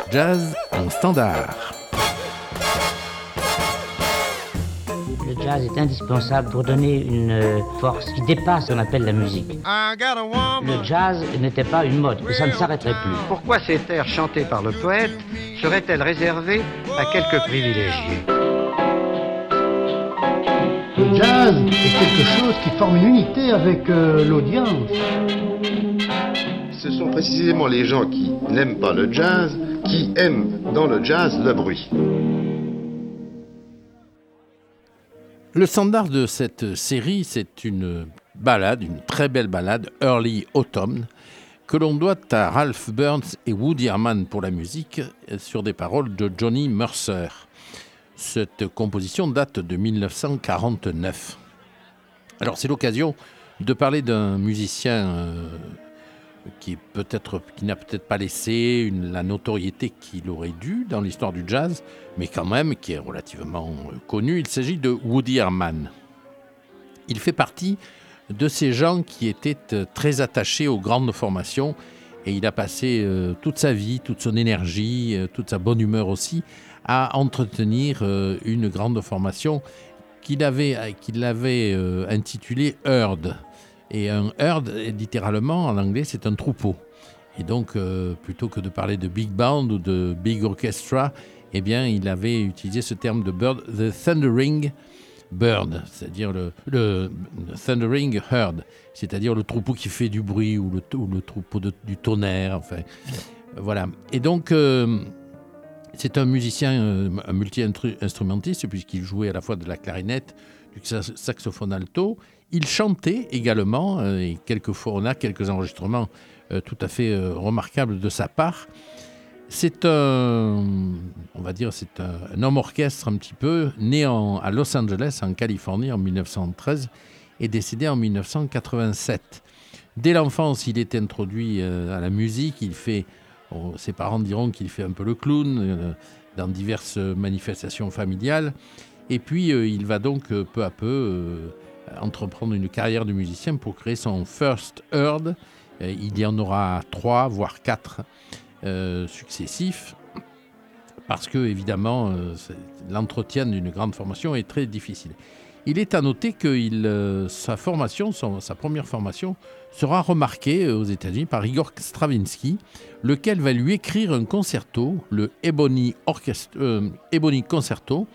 Jazz en standard. Le jazz est indispensable pour donner une force qui dépasse ce qu'on appelle la musique. Le jazz n'était pas une mode, et ça ne s'arrêterait plus. Pourquoi ces airs chantés par le poète seraient-elles réservées à quelques privilégiés ? Le jazz est quelque chose qui forme une unité avec l'audience. Ce sont précisément les gens qui n'aiment pas le jazz qui aiment dans le jazz le bruit. Le standard de cette série, c'est une ballade, une très belle ballade, Early Autumn, que l'on doit à Ralph Burns et Woody Herman pour la musique, sur des paroles de Johnny Mercer. Cette composition date de 1949. Alors c'est l'occasion de parler d'un musicien qui n'a peut-être pas laissé la notoriété qu'il aurait dû dans l'histoire du jazz, mais quand même qui est relativement connu. Il s'agit de Woody Herman. Il fait partie de ces gens qui étaient très attachés aux grandes formations, et il a passé toute sa vie, toute son énergie, toute sa bonne humeur aussi, à entretenir une grande formation qu'il avait intitulée Herd. Et un herd, littéralement, en anglais, c'est un troupeau. Et donc, plutôt que de parler de big band ou de big orchestra, eh bien, il avait utilisé ce terme de bird, the thundering bird, c'est-à-dire le thundering herd, c'est-à-dire le troupeau qui fait du bruit ou le troupeau du tonnerre, enfin, voilà. Et donc, c'est un musicien, un multi-instrumentiste, puisqu'il jouait à la fois de la clarinette, du saxophone alto. Il chantait également, et quelquefois on a quelques enregistrements tout à fait remarquables de sa part. C'est un homme orchestre un petit peu, né à Los Angeles, en Californie, en 1913, et décédé en 1987. Dès l'enfance, il est introduit à la musique. Ses parents diront qu'il fait un peu le clown dans diverses manifestations familiales. Et puis, il va donc peu à peu entreprendre une carrière de musicien pour créer son First Herd. Il y en aura 3, voire 4 successifs, parce que, évidemment, l'entretien d'une grande formation est très difficile. Il est à noter que sa première formation, sera remarquée aux États-Unis par Igor Stravinsky, lequel va lui écrire un concerto, le Ebony Concerto,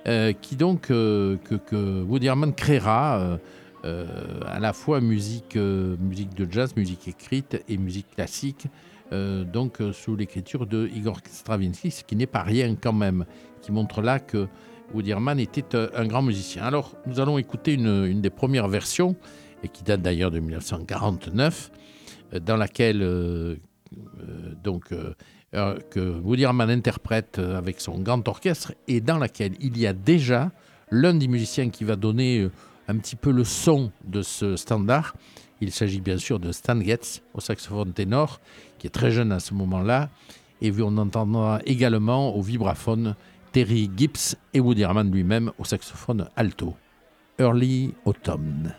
que Woody Herman créera à la fois musique de jazz, musique écrite et musique classique, sous l'écriture de Igor Stravinsky, ce qui n'est pas rien quand même, qui montre là que Woody Herman était un grand musicien. Alors, nous allons écouter une des premières versions, et qui date d'ailleurs de 1949, dans laquelle que Woody Herman interprète avec son grand orchestre, et dans laquelle il y a déjà l'un des musiciens qui va donner un petit peu le son de ce standard. Il s'agit bien sûr de Stan Getz au saxophone ténor, qui est très jeune à ce moment-là, et on entendra également au vibraphone Terry Gibbs et Woody Herman lui-même au saxophone alto. Early Autumn.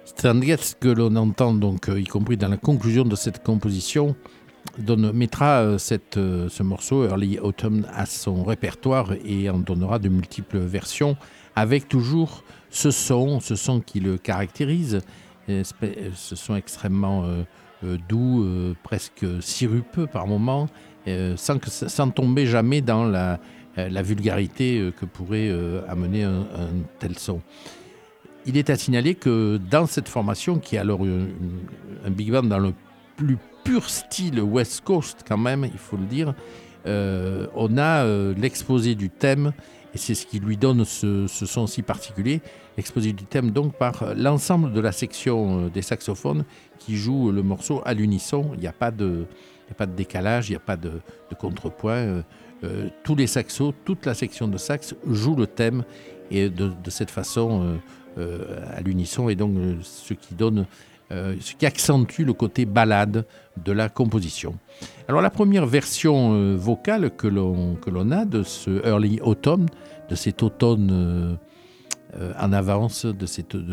Stan Getz, que l'on entend donc, y compris dans la conclusion de cette composition, mettra ce morceau Early Autumn à son répertoire et en donnera de multiples versions avec toujours ce son qui le caractérise, ce son extrêmement doux, presque sirupeux par moments, sans tomber jamais dans la vulgarité que pourrait amener un tel son. Il est à signaler que dans cette formation, qui est alors un big band dans le plus pur style West Coast quand même, il faut le dire, on a l'exposé du thème, et c'est ce qui lui donne ce son si particulier, l'exposé du thème donc par l'ensemble de la section des saxophones qui joue le morceau à l'unisson. Il n'y a pas de décalage, il n'y a pas de contrepoint. Tous les saxos, toute la section de sax joue le thème, et de cette façon à l'unisson, et donc ce qui accentue le côté ballade de la composition. Alors la première version vocale que l'on a de ce Early Autumn, de cet automne en avance, de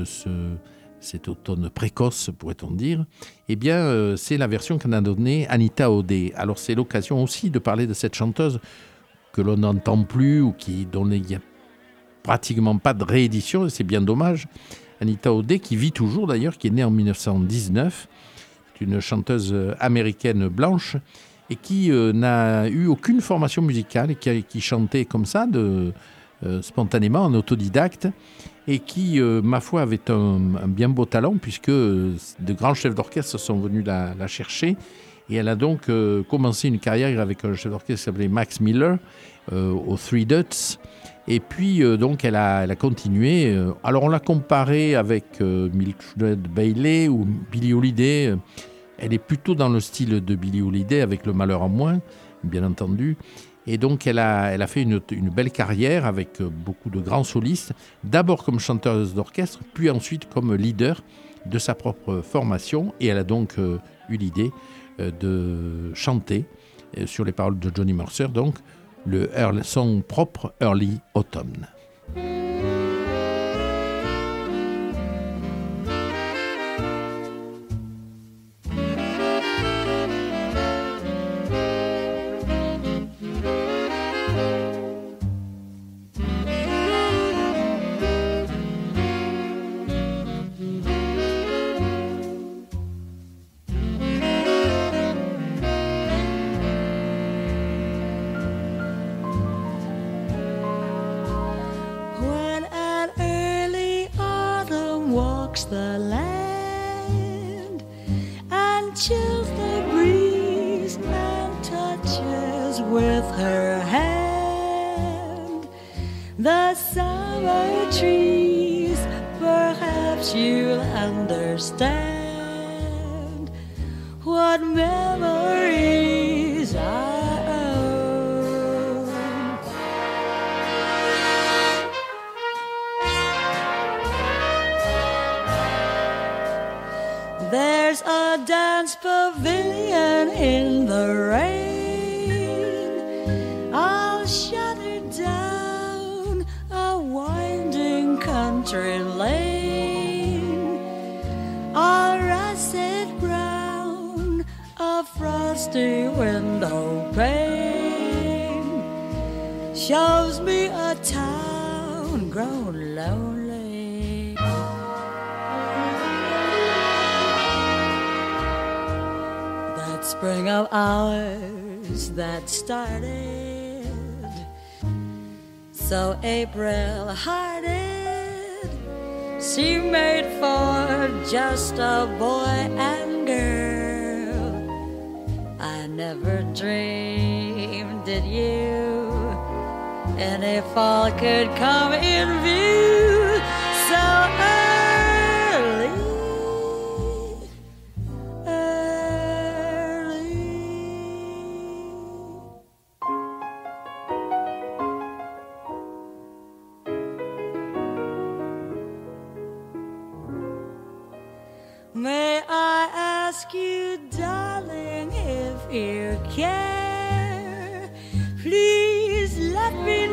cet automne précoce, pourrait-on dire, eh bien c'est la version qu'en a donnée Anita O'Day. Alors c'est l'occasion aussi de parler de cette chanteuse que l'on n'entend plus, ou dont il n'y a pratiquement pas de réédition, et c'est bien dommage. Anita O'Day, qui vit toujours d'ailleurs, qui est née en 1919, c'est une chanteuse américaine blanche, et qui n'a eu aucune formation musicale, et qui chantait comme ça, spontanément, en autodidacte, et qui, ma foi, avait un bien beau talent, puisque de grands chefs d'orchestre sont venus la chercher, et elle a donc commencé une carrière avec un chef d'orchestre qui s'appelait Max Miller, aux Three Dots. Et puis, donc, elle a continué. Alors, on l'a comparée avec Mildred Bailey ou Billie Holiday. Elle est plutôt dans le style de Billie Holiday, avec Le Malheur en moins, bien entendu. Et donc, elle a fait une belle carrière avec beaucoup de grands solistes, d'abord comme chanteuse d'orchestre, puis ensuite comme leader de sa propre formation. Et elle a donc eu l'idée de chanter sur les paroles de Johnny Mercer, donc, son propre Early Autumn. The land and chills the breeze and touches with her hand the summer trees. Perhaps you'll understand what memories I There's a dance pavilion in the rain. I'll shudder down a winding country lane. A russet brown, a frosty window pane shows me a town grown lonely. Spring of ours that started so April-hearted, she made for just a boy and girl. I never dreamed that you any fall could come in view so early. May I ask you, darling, if you care, please let me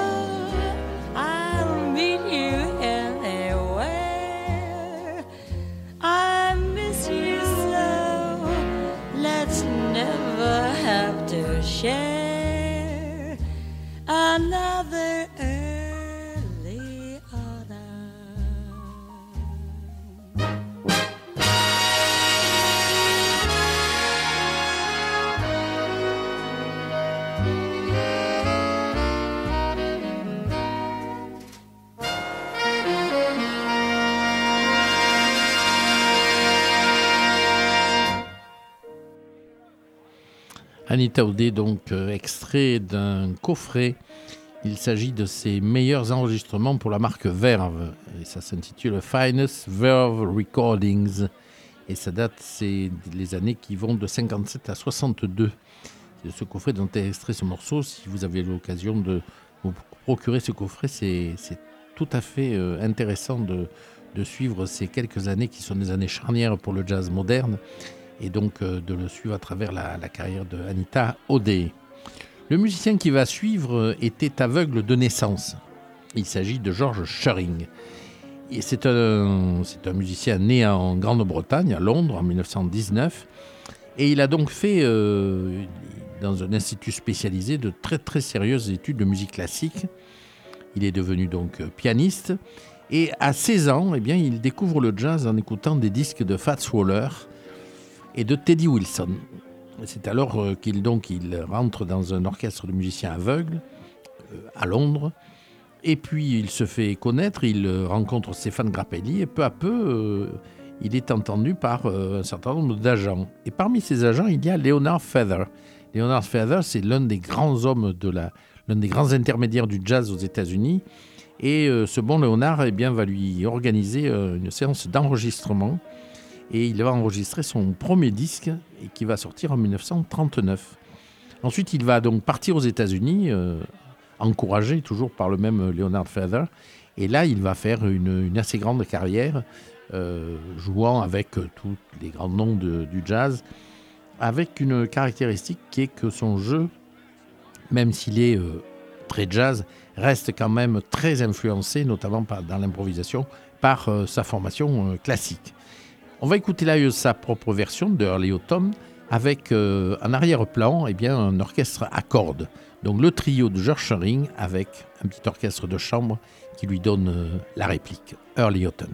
know. I'll meet you anywhere. another early autumn. Anita O'Day, donc extrait d'un coffret. Il s'agit de ses meilleurs enregistrements pour la marque Verve. Et ça s'intitule Finest Verve Recordings. Et ça date, c'est les années qui vont de 57 à 62. C'est de ce coffret dont est extrait ce morceau. Si vous avez l'occasion de vous procurer ce coffret, c'est tout à fait intéressant de suivre ces quelques années qui sont des années charnières pour le jazz moderne. Et donc de le suivre à travers la carrière de Anita O'Day. Le musicien qui va suivre était aveugle de naissance. Il s'agit de George Shearing. Et c'est un musicien né en Grande-Bretagne, à Londres, en 1919. Et il a donc fait, dans un institut spécialisé, de très très sérieuses études de musique classique. Il est devenu donc pianiste. Et à 16 ans, eh bien, il découvre le jazz en écoutant des disques de Fats Waller et de Teddy Wilson. C'est alors qu'il rentre dans un orchestre de musiciens aveugles à Londres. Et puis il se fait connaître, il rencontre Stéphane Grappelli et peu à peu, il est entendu par un certain nombre d'agents. Et parmi ces agents, il y a Leonard Feather. Leonard Feather, c'est l'un des grands hommes l'un des grands intermédiaires du jazz aux États-Unis. Et ce bon Leonard va lui organiser une séance d'enregistrement. Et il va enregistrer son premier disque et qui va sortir en 1939. Ensuite, il va donc partir aux États-Unis, encouragé toujours par le même Leonard Feather. Et là, il va faire une assez grande carrière, jouant avec tous les grands noms du jazz, avec une caractéristique qui est que son jeu, même s'il est très jazz, reste quand même très influencé, notamment dans l'improvisation, par sa formation classique. On va écouter là sa propre version de Early Autumn avec en arrière-plan un orchestre à cordes. Donc le trio de George Shearing avec un petit orchestre de chambre qui lui donne la réplique. Early Autumn.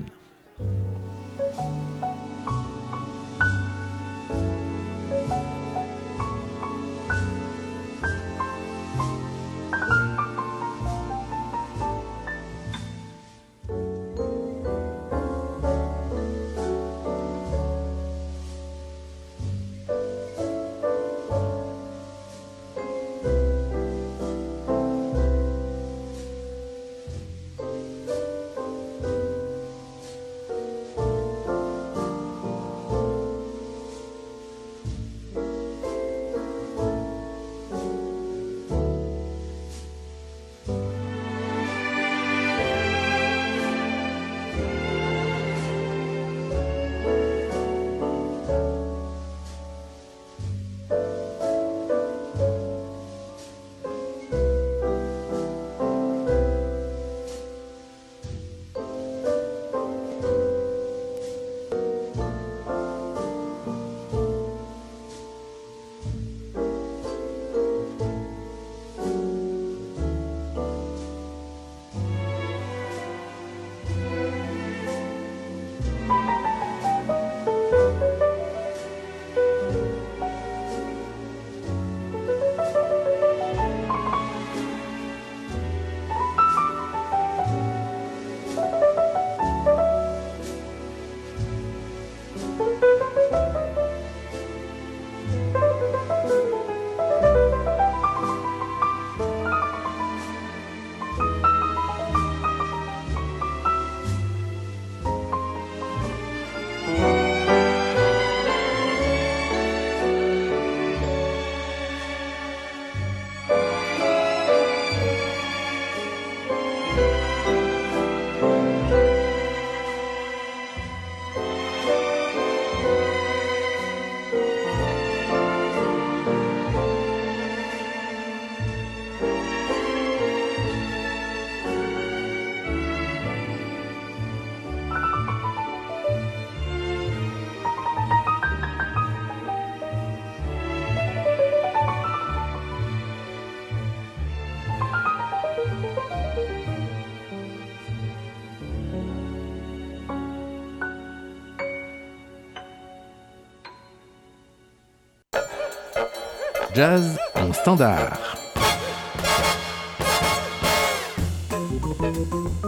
Jazz en standard.